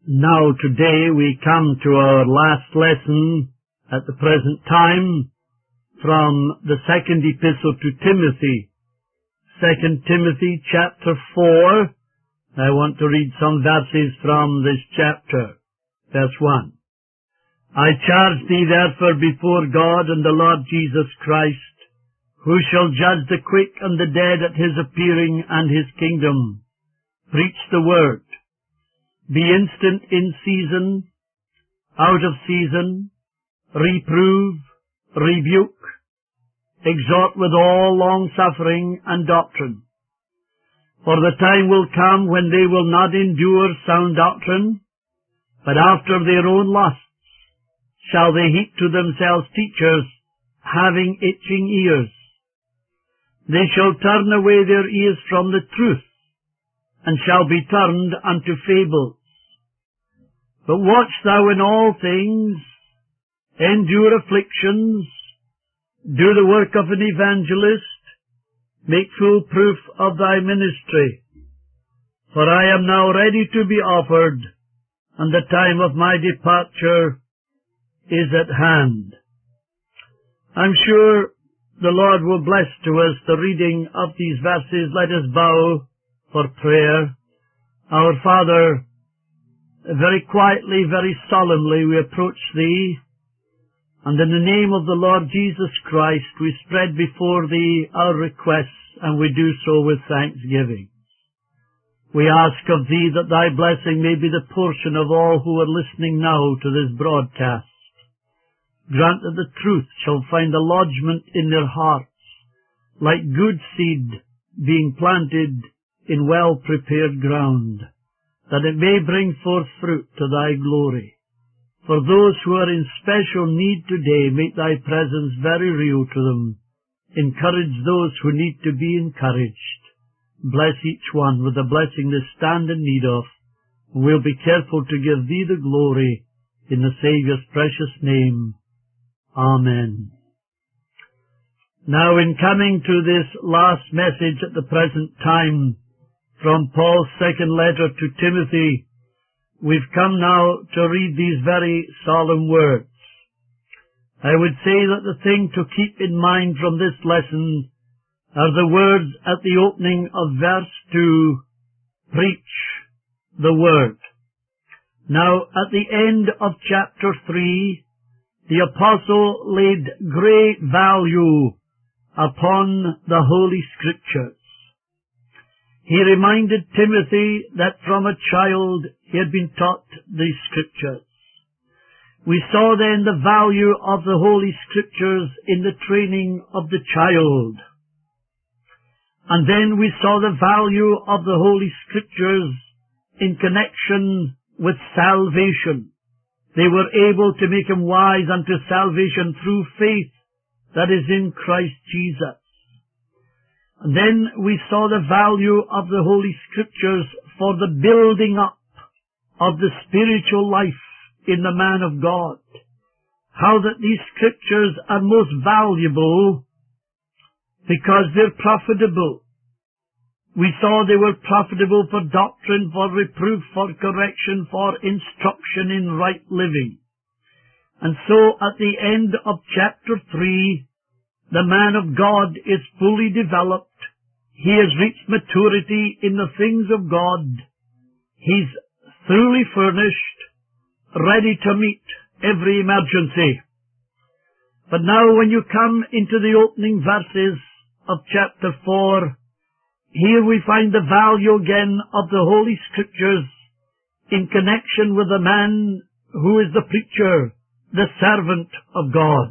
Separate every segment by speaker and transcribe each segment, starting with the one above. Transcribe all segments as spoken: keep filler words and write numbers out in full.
Speaker 1: Now today we come to our last lesson at the present time from the second epistle to Timothy. Second Timothy chapter four. I want to read some verses from this chapter. Verse one. I charge thee therefore before God and the Lord Jesus Christ, who shall judge the quick and the dead at his appearing and his kingdom. Preach the word. Be instant in season, out of season, reprove, rebuke, exhort with all long-suffering and doctrine. For the time will come when they will not endure sound doctrine, but after their own lusts shall they heap to themselves teachers, having itching ears. They shall turn away their ears from the truth, and shall be turned unto fables. But watch thou in all things, endure afflictions, do the work of an evangelist, make full proof of thy ministry. For I am now ready to be offered, and the time of my departure is at hand. I'm sure the Lord will bless to us the reading of these verses. Let us bow for prayer. Our Father, very quietly, very solemnly we approach Thee, and in the name of the Lord Jesus Christ we spread before Thee our requests, and we do so with thanksgiving. We ask of Thee that Thy blessing may be the portion of all who are listening now to this broadcast. Grant that the truth shall find a lodgment in their hearts, like good seed being planted in well-prepared ground, that it may bring forth fruit to Thy glory. For those who are in special need today, make Thy presence very real to them. Encourage those who need to be encouraged. Bless each one with the blessing they stand in need of. We'll be careful to give Thee the glory in the Saviour's precious name. Amen. Now, in coming to this last message at the present time from Paul's second letter to Timothy, we've come now to read these very solemn words. I would say that the thing to keep in mind from this lesson are the words at the opening of verse two, preach the word. Now, at the end of chapter three, the apostle laid great value upon the Holy Scriptures. He reminded Timothy that from a child he had been taught the Scriptures. We saw then the value of the Holy Scriptures in the training of the child. And then we saw the value of the Holy Scriptures in connection with salvation. They were able to make him wise unto salvation through faith that is in Christ Jesus. And then we saw the value of the Holy Scriptures for the building up of the spiritual life in the man of God. How that these Scriptures are most valuable because they're profitable. We saw they were profitable for doctrine, for reproof, for correction, for instruction in right living. And so at the end of chapter three, the man of God is fully developed. He has reached maturity in the things of God. He's thoroughly furnished, ready to meet every emergency. But now when you come into the opening verses of chapter four, here we find the value again of the Holy Scriptures in connection with the man who is the preacher, the servant of God.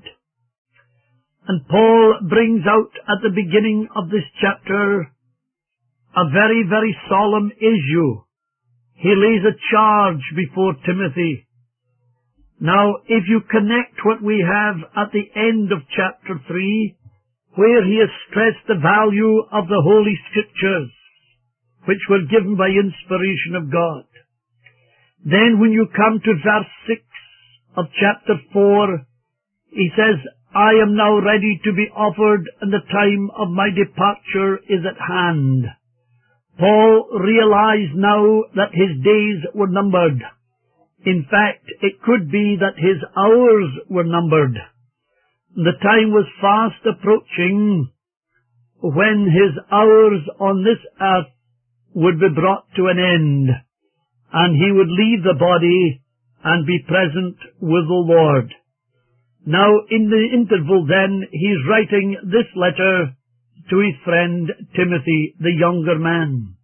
Speaker 1: And Paul brings out at the beginning of this chapter a very, very solemn issue. He lays a charge before Timothy. Now, if you connect what we have at the end of chapter three, where he has stressed the value of the Holy Scriptures, which were given by inspiration of God. Then when you come to verse six of chapter four, he says, I am now ready to be offered, and the time of my departure is at hand. Paul realized now that his days were numbered. In fact, it could be that his hours were numbered. The time was fast approaching when his hours on this earth would be brought to an end, and he would leave the body and be present with the Lord. Now, in the interval then, he's writing this letter to his friend Timothy, the younger man.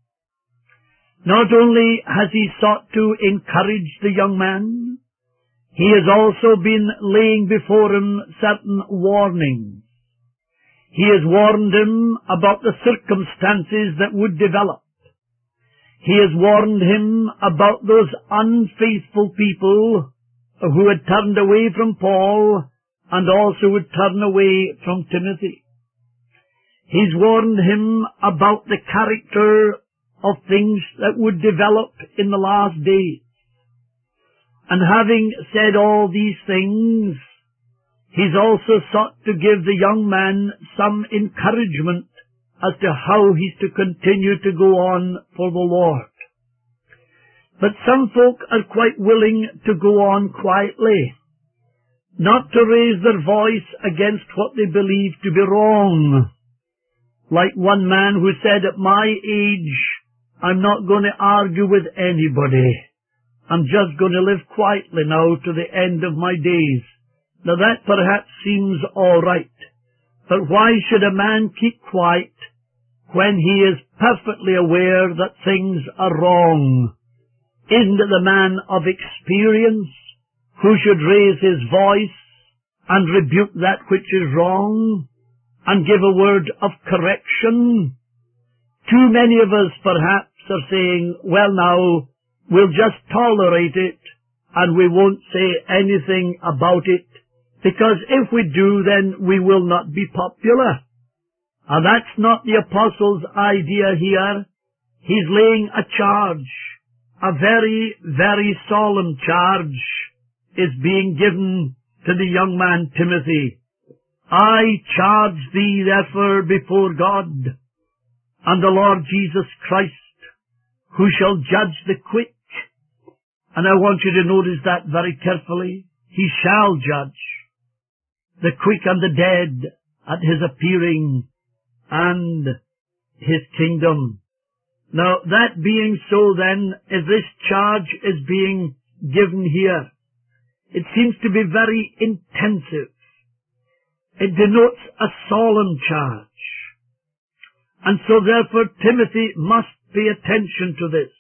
Speaker 1: Not only has he sought to encourage the young man, he has also been laying before him certain warnings. He has warned him about the circumstances that would develop. He has warned him about those unfaithful people who had turned away from Paul and also would turn away from Timothy. He's warned him about the character of things that would develop in the last days. And having said all these things, he's also sought to give the young man some encouragement as to how he's to continue to go on for the Lord. But some folk are quite willing to go on quietly, not to raise their voice against what they believe to be wrong. Like one man who said, at my age, I'm not going to argue with anybody. I'm just going to live quietly now to the end of my days. Now that perhaps seems all right. But why should a man keep quiet when he is perfectly aware that things are wrong? Isn't it the man of experience who should raise his voice and rebuke that which is wrong and give a word of correction? Too many of us perhaps are saying, well now, we'll just tolerate it and we won't say anything about it, because if we do, then we will not be popular. And that's not the apostle's idea here. He's laying a charge, a very, very solemn charge is being given to the young man Timothy. I charge thee therefore before God and the Lord Jesus Christ, who shall judge the quick. And I want you to notice that very carefully. He shall judge the quick and the dead at his appearing and his kingdom. Now, that being so then, if this charge is being given here, it seems to be very intensive. It denotes a solemn charge. And so therefore Timothy must pay attention to this.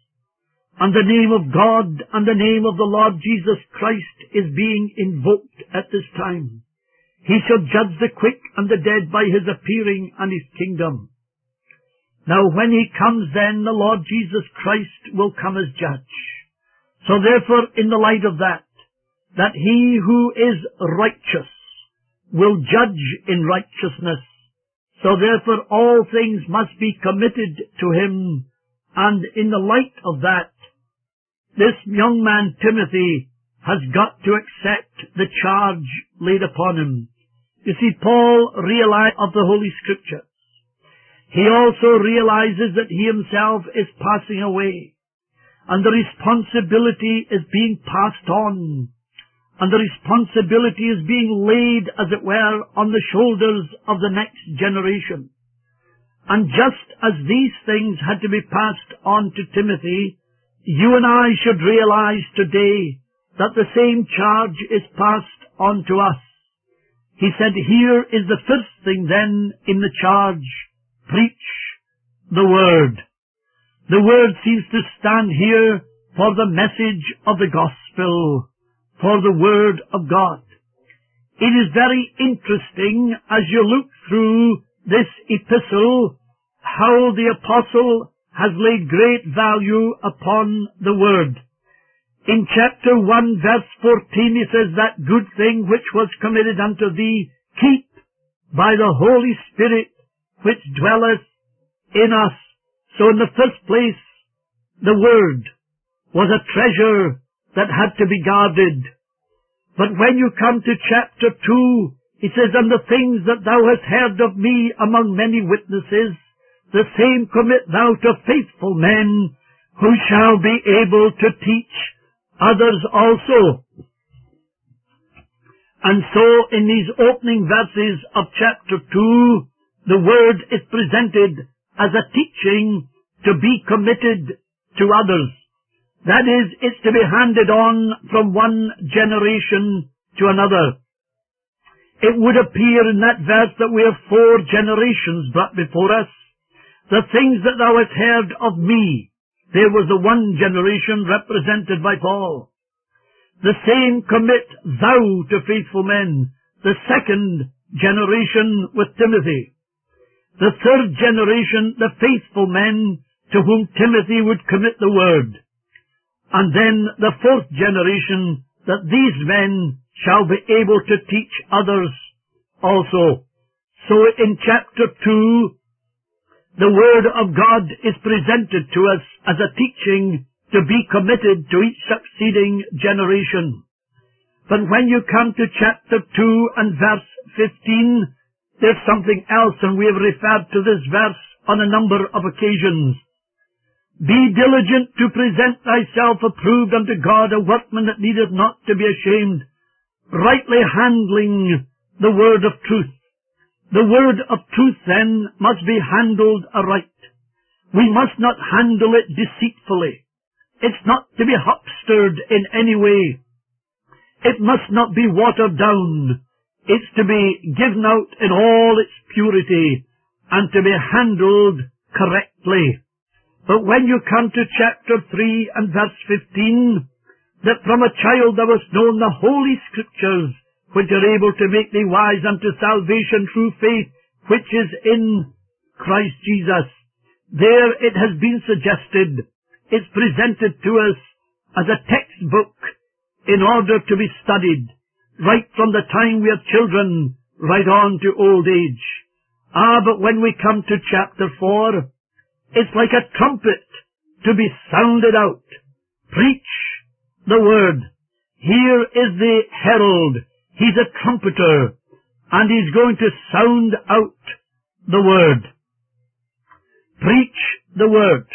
Speaker 1: And the name of God and the name of the Lord Jesus Christ is being invoked at this time. He shall judge the quick and the dead by his appearing and his kingdom. Now when he comes then, the Lord Jesus Christ will come as judge. So therefore, in the light of that, that he who is righteous will judge in righteousness. So therefore all things must be committed to him. And in the light of that, this young man Timothy has got to accept the charge laid upon him. You see, Paul realized of the Holy Scriptures. He also realizes that he himself is passing away, and the responsibility is being passed on, and the responsibility is being laid, as it were, on the shoulders of the next generation. And just as these things had to be passed on to Timothy, you and I should realize today that the same charge is passed on to us. He said, here is the first thing then in the charge: preach the Word. The Word seems to stand here for the message of the gospel, for the Word of God. It is very interesting as you look through this epistle how the apostle has laid great value upon the Word. In chapter one, verse fourteen, he says, that good thing which was committed unto thee, keep by the Holy Spirit which dwelleth in us. So in the first place, the Word was a treasure that had to be guarded. But when you come to chapter two, he says, and the things that thou hast heard of me among many witnesses, the same commit thou to faithful men, who shall be able to teach others also. And so in these opening verses of chapter two, the word is presented as a teaching to be committed to others. That is, it's to be handed on from one generation to another. It would appear in that verse that we have four generations brought before us. The things that thou hast heard of me, there was the one generation represented by Paul. The same commit thou to faithful men, the second generation with Timothy. The third generation, the faithful men to whom Timothy would commit the word. And then the fourth generation, that these men shall be able to teach others also. So in chapter two, the word of God is presented to us as a teaching to be committed to each succeeding generation. But when you come to chapter two and verse fifteen, there's something else, and we have referred to this verse on a number of occasions. Be diligent to present thyself approved unto God, a workman that needeth not to be ashamed, rightly handling the word of truth. The word of truth, then, must be handled aright. We must not handle it deceitfully. It's not to be huckstered in any way. It must not be watered down. It's to be given out in all its purity and to be handled correctly. But when you come to chapter three and verse fifteen, that from a child thou hast known the holy scriptures, which are able to make thee wise unto salvation through faith, which is in Christ Jesus. There it has been suggested, it's presented to us as a textbook in order to be studied, right from the time we are children, right on to old age. Ah, but when we come to chapter four, it's like a trumpet to be sounded out. Preach the word. Here is the herald. He's a trumpeter, and he's going to sound out the word. Preach the word.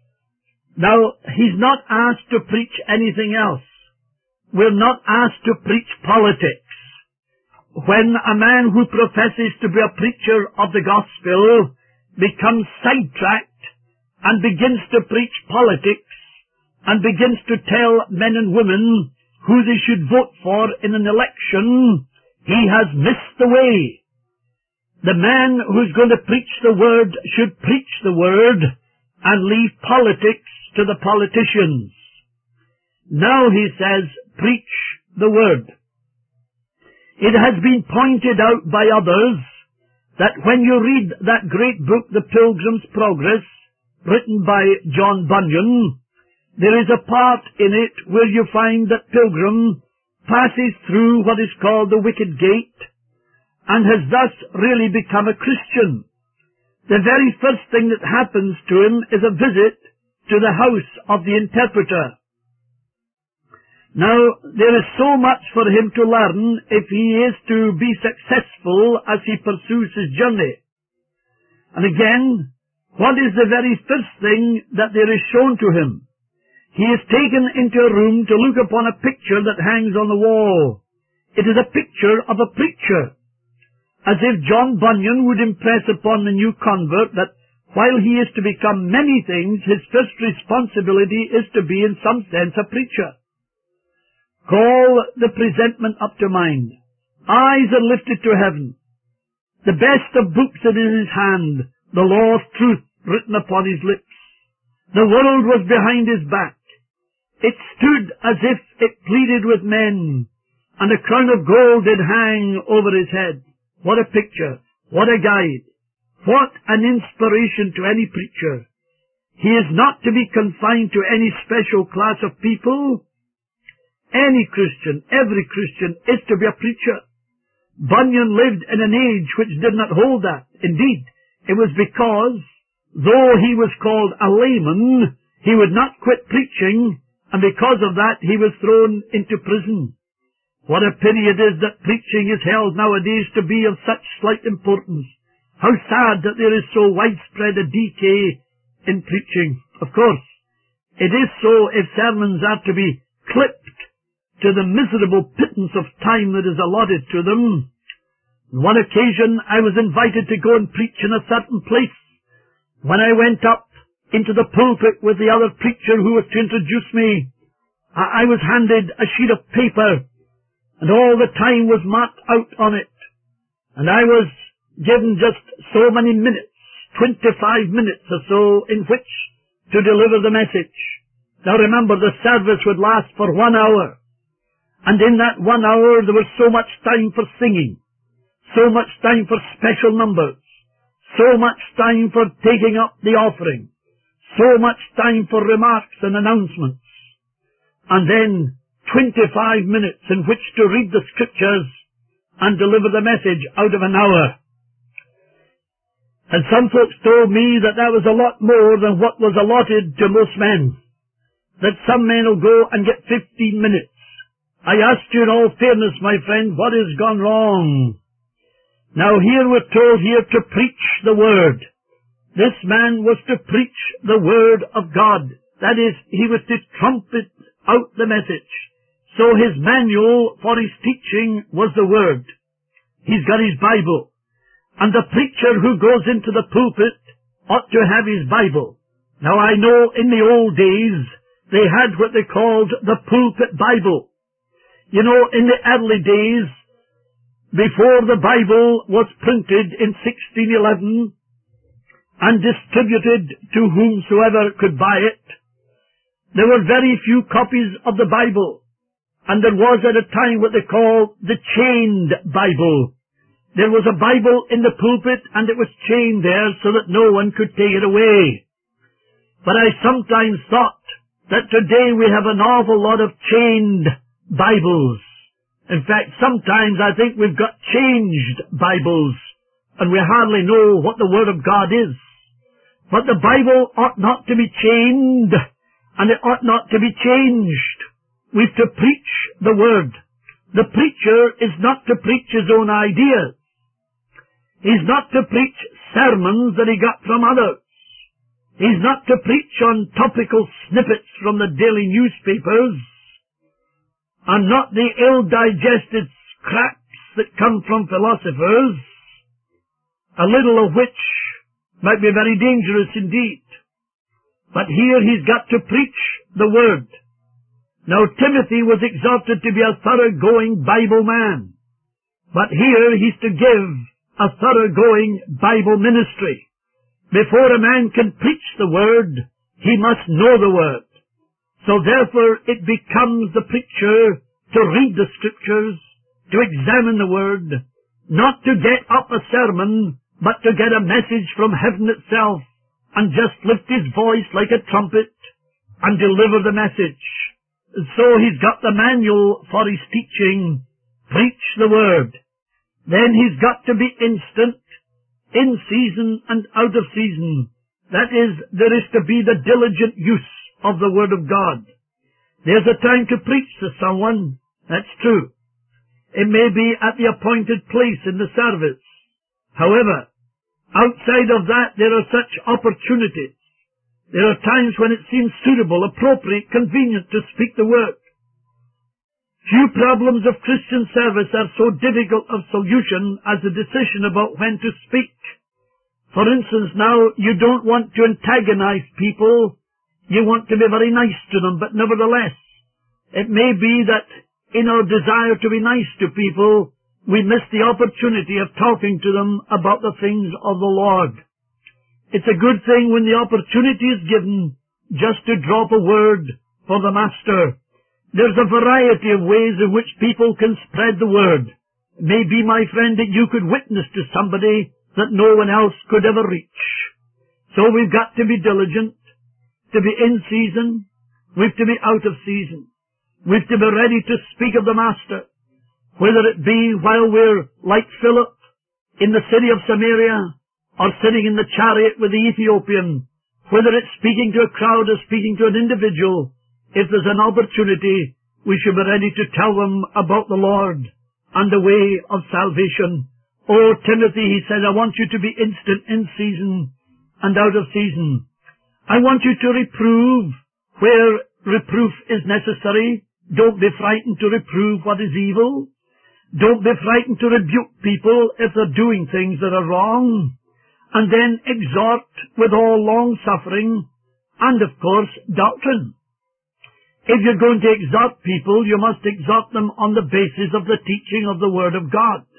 Speaker 1: Now, he's not asked to preach anything else. We're not asked to preach politics. When a man who professes to be a preacher of the gospel becomes sidetracked and begins to preach politics and begins to tell men and women who they should vote for in an election, he has missed the way. The man who's going to preach the word should preach the word and leave politics to the politicians. Now he says, preach the word. It has been pointed out by others that when you read that great book, The Pilgrim's Progress, written by John Bunyan, there is a part in it where you find that Pilgrim passes through what is called the Wicket Gate and has thus really become a Christian. The very first thing that happens to him is a visit to the house of the interpreter. Now, there is so much for him to learn if he is to be successful as he pursues his journey. And again, what is the very first thing that there is shown to him? He is taken into a room to look upon a picture that hangs on the wall. It is a picture of a preacher, as if John Bunyan would impress upon the new convert that while he is to become many things, his first responsibility is to be in some sense a preacher. Call the presentment up to mind. Eyes are lifted to heaven. The best of books is in his hand, the law of truth written upon his lips. The world was behind his back. It stood as if it pleaded with men, and a crown of gold did hang over his head. What a picture! What a guide! What an inspiration to any preacher! He is not to be confined to any special class of people. Any Christian, every Christian, is to be a preacher. Bunyan lived in an age which did not hold that. Indeed, it was because, though he was called a layman, he would not quit preaching, and because of that he was thrown into prison. What a pity it is that preaching is held nowadays to be of such slight importance. How sad that there is so widespread a decay in preaching. Of course, it is so if sermons are to be clipped to the miserable pittance of time that is allotted to them. On one occasion I was invited to go and preach in a certain place. When I went up into the pulpit with the other preacher who was to introduce me, I, I was handed a sheet of paper, and all the time was marked out on it. And I was given just so many minutes, twenty-five minutes or so, in which to deliver the message. Now remember, the service would last for one hour. And in that one hour there was so much time for singing, so much time for special numbers, so much time for taking up the offering, so much time for remarks and announcements, and then twenty-five minutes in which to read the Scriptures and deliver the message out of an hour. And some folks told me that that was a lot more than what was allotted to most men, that some men will go and get fifteen minutes. I asked you in all fairness, my friend, what has gone wrong? Now here we're told here to preach the Word. This man was to preach the Word of God. That is, he was to trumpet out the message. So his manual for his teaching was the Word. He's got his Bible. And the preacher who goes into the pulpit ought to have his Bible. Now I know in the old days they had what they called the pulpit Bible. You know, in the early days, before the Bible was printed in sixteen eleven and distributed to whomsoever could buy it, there were very few copies of the Bible, and there was at a time what they called the chained Bible. There was a Bible in the pulpit, and it was chained there so that no one could take it away. But I sometimes thought that today we have an awful lot of chained Bibles. In fact, sometimes I think we've got changed Bibles, and we hardly know what the Word of God is. But the Bible ought not to be chained, and it ought not to be changed. We've to preach the Word. The preacher is not to preach his own ideas. He's not to preach sermons that he got from others. He's not to preach on topical snippets from the daily newspapers, and not the ill-digested scraps that come from philosophers, a little of which might be very dangerous indeed. But here he's got to preach the Word. Now Timothy was exhorted to be a thoroughgoing Bible man, but here he's to give a thoroughgoing Bible ministry. Before a man can preach the Word, he must know the Word. So therefore it becomes the preacher to read the Scriptures, to examine the Word, not to get up a sermon, but to get a message from heaven itself, and just lift his voice like a trumpet, and deliver the message. So he's got the manual for his teaching, preach the Word. Then he's got to be instant, in season and out of season. That is, there is to be the diligent use of the Word of God. There's a time to preach to someone, that's true. It may be at the appointed place in the service. However, outside of that there are such opportunities. There are times when it seems suitable, appropriate, convenient to speak the Word. Few problems of Christian service are so difficult of solution as the decision about when to speak. For instance, now, you don't want to antagonize people. You want to be very nice to them, but nevertheless, it may be that in our desire to be nice to people, we miss the opportunity of talking to them about the things of the Lord. It's a good thing when the opportunity is given just to drop a word for the Master. There's a variety of ways in which people can spread the Word. It may be, my friend, that you could witness to somebody that no one else could ever reach. So we've got to be diligent, to be in season, we've to be out of season. We've to be ready to speak of the Master, whether it be while we're like Philip in the city of Samaria, or sitting in the chariot with the Ethiopian, whether it's speaking to a crowd or speaking to an individual. If there's an opportunity, we should be ready to tell them about the Lord and the way of salvation. Oh, Timothy, he said, I want you to be instant in season and out of season. I want you to reprove where reproof is necessary. Don't be frightened to reprove what is evil. Don't be frightened to rebuke people if they're doing things that are wrong. And then exhort with all long-suffering and, of course, doctrine. If you're going to exhort people, you must exhort them on the basis of the teaching of the Word of God.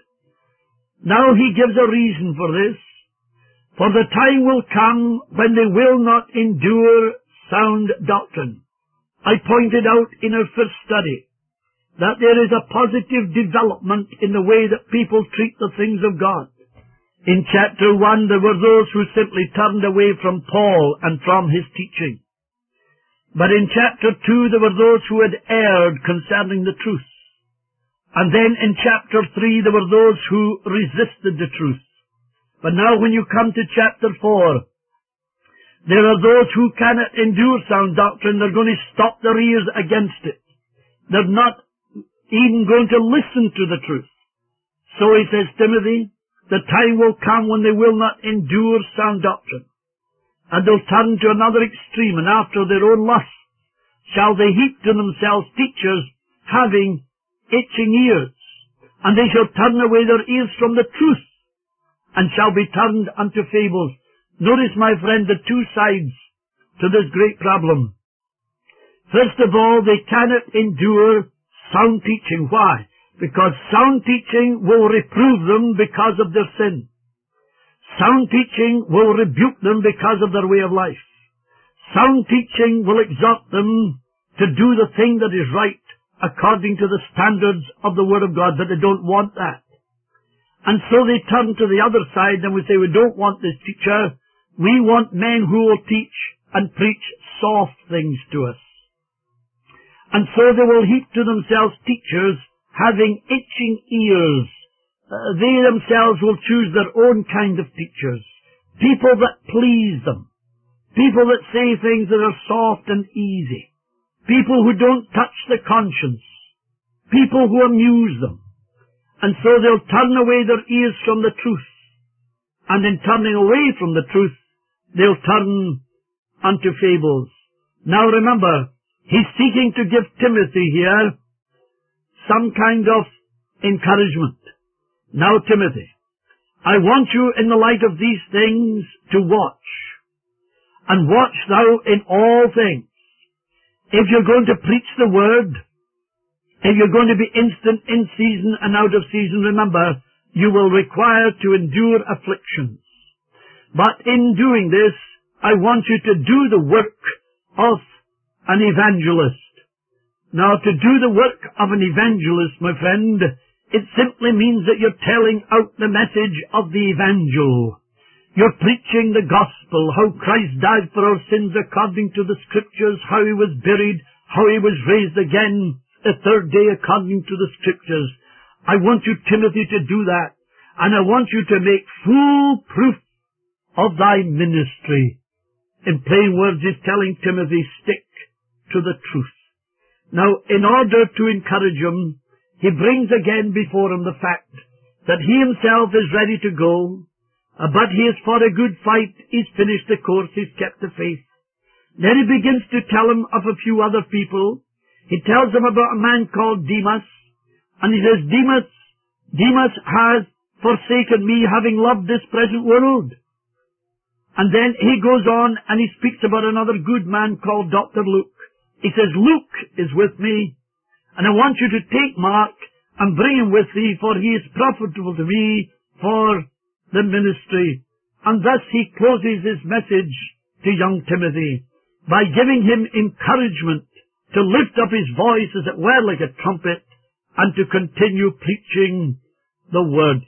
Speaker 1: Now he gives a reason for this. For the time will come when they will not endure sound doctrine. I pointed out in our first study that there is a positive development in the way that people treat the things of God. In chapter one, there were those who simply turned away from Paul and from his teaching. But in chapter two, there were those who had erred concerning the truth. And then in chapter three, there were those who resisted the truth. But now when you come to chapter four, there are those who cannot endure sound doctrine. They're going to stop their ears against it. They're not even going to listen to the truth. So he says, Timothy, the time will come when they will not endure sound doctrine. And they'll turn to another extreme, and after their own lusts shall they heap to themselves teachers having itching ears. And they shall turn away their ears from the truth, and shall be turned unto fables. Notice, my friend, the two sides to this great problem. First of all, they cannot endure sound teaching. Why? Because sound teaching will reprove them because of their sin. Sound teaching will rebuke them because of their way of life. Sound teaching will exhort them to do the thing that is right according to the standards of the Word of God, but they don't want that. And so they turn to the other side and we say, we don't want this teacher. We want men who will teach and preach soft things to us. And so they will heap to themselves teachers having itching ears. Uh, they themselves will choose their own kind of teachers. People that please them. People that say things that are soft and easy. People who don't touch the conscience. People who amuse them. And so they'll turn away their ears from the truth. And in turning away from the truth, they'll turn unto fables. Now remember, he's seeking to give Timothy here some kind of encouragement. Now, Timothy, I want you in the light of these things to watch. And watch thou in all things. If you're going to preach the Word, if you're going to be instant in season and out of season, remember, you will require to endure afflictions. But in doing this, I want you to do the work of an evangelist. Now, to do the work of an evangelist, my friend, it simply means that you're telling out the message of the evangel. You're preaching the gospel, how Christ died for our sins according to the Scriptures, how He was buried, how He was raised again the third day according to the Scriptures. I want you, Timothy, to do that. And I want you to make full proof of thy ministry. In plain words, he's telling Timothy, stick to the truth. Now, in order to encourage him, he brings again before him the fact that he himself is ready to go, uh, but he has fought a good fight, he's finished the course, he's kept the faith. Then he begins to tell him of a few other people. He tells him about a man called Demas, and he says, Demas, Demas has forsaken me, having loved this present world. And then he goes on and he speaks about another good man called Doctor Luke. He says, Luke is with me, and I want you to take Mark and bring him with thee, for he is profitable to me for the ministry. And thus he closes his message to young Timothy by giving him encouragement to lift up his voice, as it were, like a trumpet, and to continue preaching the Word.